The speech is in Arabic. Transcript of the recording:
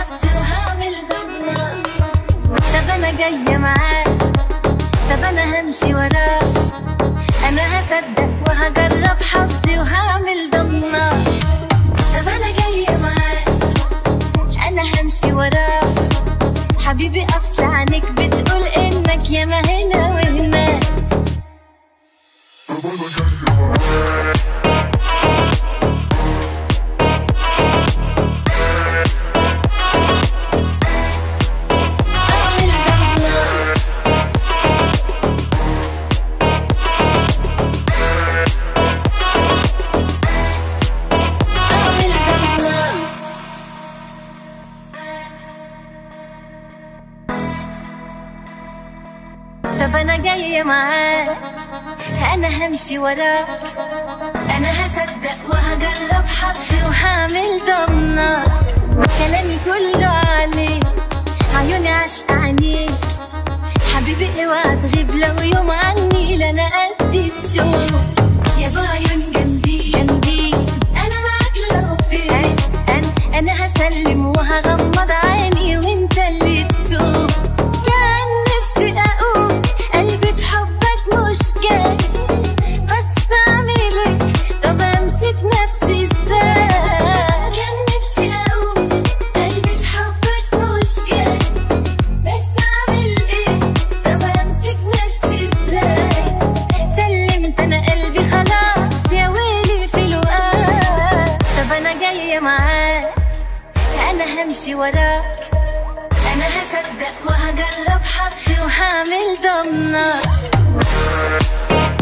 حظي وهعمل ضمنة. طب انا جاية معاك، طب انا همشي وراك، انا هصدق وهجرب حظي وهعمل ضمنة. طب انا جاية معاك، انا همشي وراك، حبيبي اصل عنك بتقول انك ياما هنا وهناك. طب انا جاية معاك، انا همشي وراك، انا هصدق وهجرب حظي وهعمل ضمنة. كلامي كله عليك، عيوني عاشقة عينيك، حبيبي اوعى تغيب لو يوم عني، لا انا قد الشوق. يا بعيون جنبي جنبي انا معاك لو فين، انا هسلم وهغمض عيني وانت اللي تسوق. كان نفسي اقول قلبي في حبك مش جاي، بس اعمل ايه؟ طب امسك نفسي ازاي؟ كان نفسي اقول قلبي في حبك مش جاي، بس اعمل ايه؟ طب امسك نفسي ازاي؟ سلمت انا قلبي خلاص يا ويلي في لقاك. طب انا جاية معاك، انا همشي وراك، انا هصدق وهجرب حظي وهعمل ضمنة.